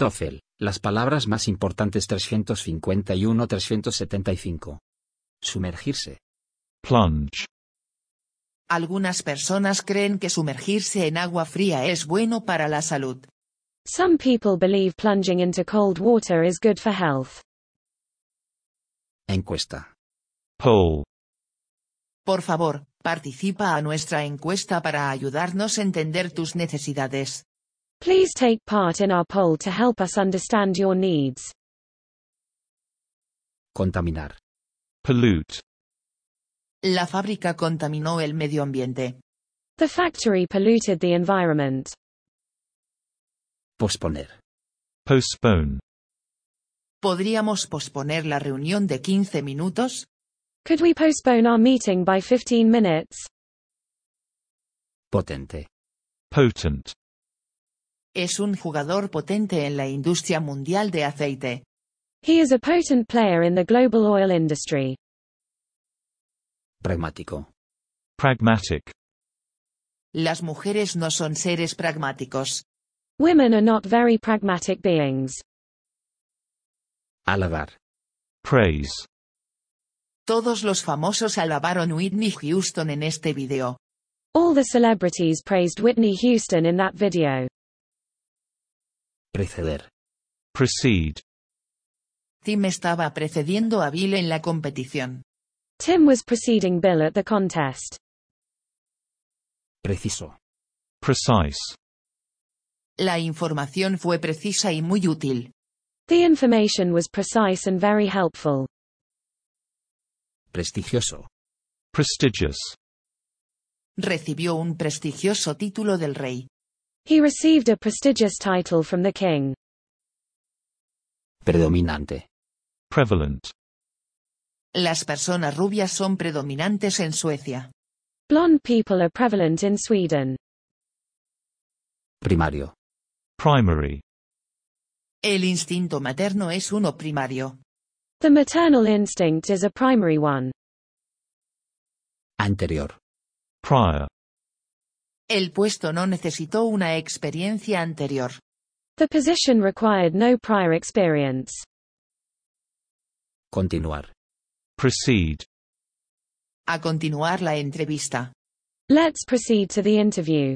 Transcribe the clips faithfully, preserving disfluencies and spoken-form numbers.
TOEFL, las palabras más importantes trescientos cincuenta y uno a trescientos setenta y cinco. Sumergirse. Plunge. Algunas personas creen que sumergirse en agua fría es bueno para la salud. Some people believe plunging into cold water is good for health. Encuesta. Poll. Por favor, participa a nuestra encuesta para ayudarnos a entender tus necesidades. Please take part in our poll to help us understand your needs. Contaminar. Pollute. La fábrica contaminó el medio ambiente. The factory polluted the environment. Posponer. Postpone. ¿Podríamos posponer la reunión de quince minutos? Could we postpone our meeting by fifteen minutes? Potente. Potent. Es un jugador potente en la industria mundial de aceite. He is a potent player in the global oil industry. Pragmático. Pragmatic. Las mujeres no son seres pragmáticos. Women are not very pragmatic beings. Halagar. Praise. Todos los famosos alabaron Whitney Houston en este video. All the celebrities praised Whitney Houston in that video. Preceder. Proceed. Tim estaba precediendo a Bill en la competición. Tim was preceding Bill at the contest. Preciso. Precise. La información fue precisa y muy útil. The information was precise and very helpful. Prestigioso. Prestigious. Recibió un prestigioso título del rey. He received a prestigious title from the king. Predominante. Prevalent. Las personas rubias son predominantes en Suecia. Blonde people are prevalent in Sweden. Primario. Primary. El instinto materno es uno primario. The maternal instinct is a primary one. Anterior. Prior. El puesto no necesitó una experiencia anterior. The position required no prior experience. Continuar. Proceed. A continuar la entrevista. Let's proceed to the interview.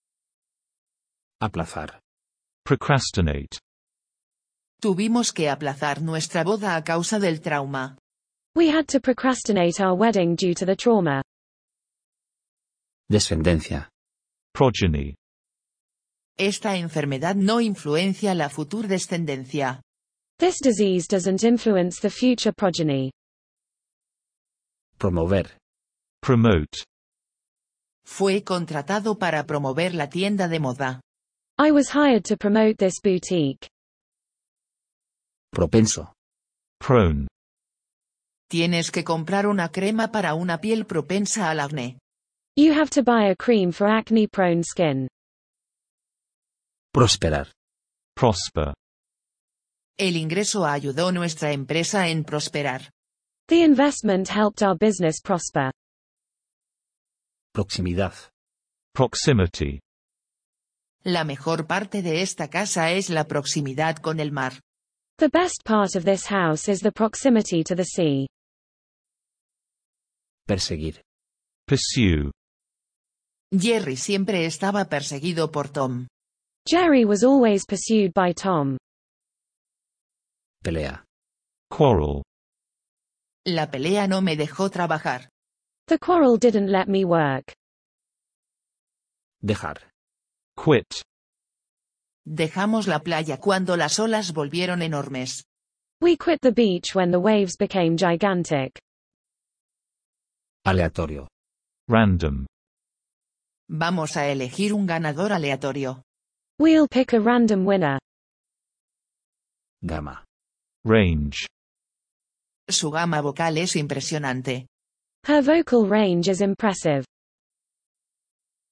Aplazar. Procrastinate. Tuvimos que aplazar nuestra boda a causa del trauma. We had to procrastinate our wedding due to the trauma. Descendencia. Progeny. Esta enfermedad no influencia la futura descendencia. This disease doesn't influence the future progeny. Promover. Promote. Fue contratado para promover la tienda de moda. I was hired to promote this boutique. Propenso. Prone. Tienes que comprar una crema para una piel propensa al acné. You have to buy a cream for acne-prone skin. Prosperar. Prosper. El ingreso ayudó a nuestra empresa en prosperar. The investment helped our business prosper. Proximidad. Proximity. La mejor parte de esta casa es la proximidad con el mar. The best part of this house is the proximity to the sea. Perseguir. Pursue. Jerry siempre estaba perseguido por Tom. Jerry was always pursued by Tom. Pelea. Quarrel. La pelea no me dejó trabajar. The quarrel didn't let me work. Dejar. Quit. Dejamos la playa cuando las olas volvieron enormes. We quit the beach when the waves became gigantic. Aleatorio. Random. Vamos a elegir un ganador aleatorio. We'll pick a random winner. Gama. Range. Su gama vocal es impresionante. Her vocal range is impressive.